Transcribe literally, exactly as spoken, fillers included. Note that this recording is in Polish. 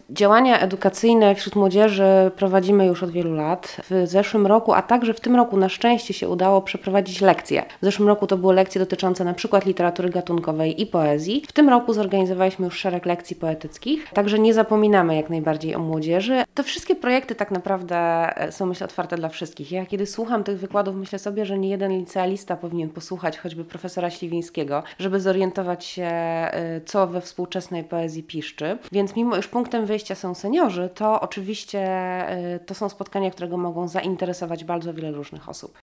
Działania edukacyjne wśród młodzieży prowadzimy już od wielu lat. W zeszłym roku, a także w tym roku na szczęście się udało przeprowadzić lekcje. W zeszłym roku to były lekcje dotyczące na przykład literatury gatunkowej i poezji. W tym roku zorganizowaliśmy już szereg lekcji poetyckich, także nie zapominamy jak najbardziej o młodzieży. Te wszystkie projekty tak naprawdę są, myślę, otwarte dla wszystkich. Ja kiedy słucham tych wykładów, myślę sobie, że nie jeden licealista powinien posłuchać choćby profesora Śliwińskiego, żeby zorientować się, co we współczesnej poezji piszczy. Więc mimo iż punktem wyjścia są seniorzy, to oczywiście to są spotkania, które mogą zainteresować bardzo wiele różnych osób.